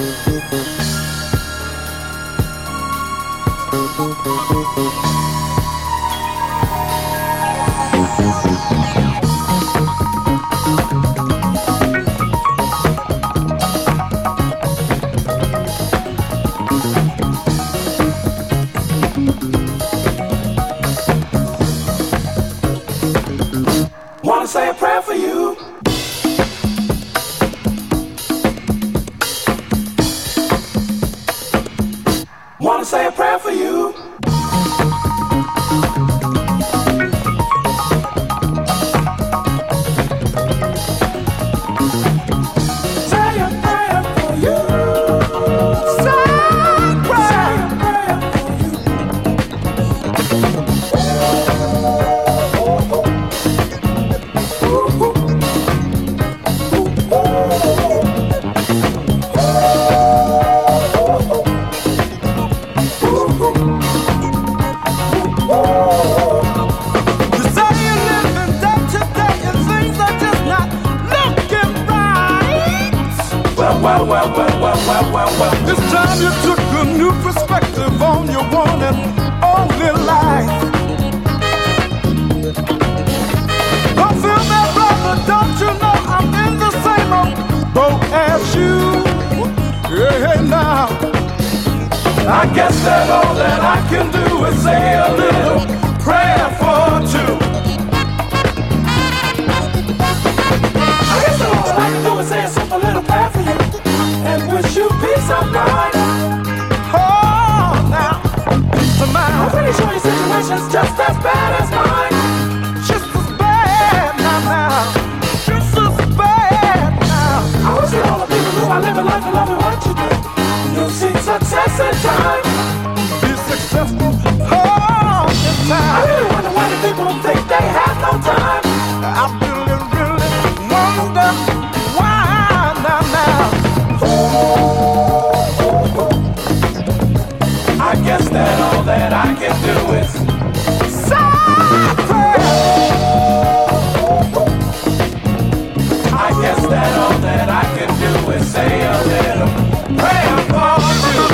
Wanna say a prayer for you. Wanna say a prayer for you. Say a prayer for you. Say a prayer for you. Well. This time you took a new perspective on your one and only life. Don't feel that, brother, don't you know I'm in the same old boat as you? Hey, now, I guess that all that I can do is say a little prayer for two. I guess that all that I can do is say a simple little prayer for you. And wish you peace of mind. Oh, now, peace of mind. I'm pretty sure your situation's just as bad as mine. Just as bad now. Just as bad now. I wish that all the people who are living life and loving what you do. You'll see success in time. Be successful all the time. I really wonder why the people think they have no time. I really wonder why now. I guess that all that I can do is suffer. I guess that all that I can do is say a little prayer for you.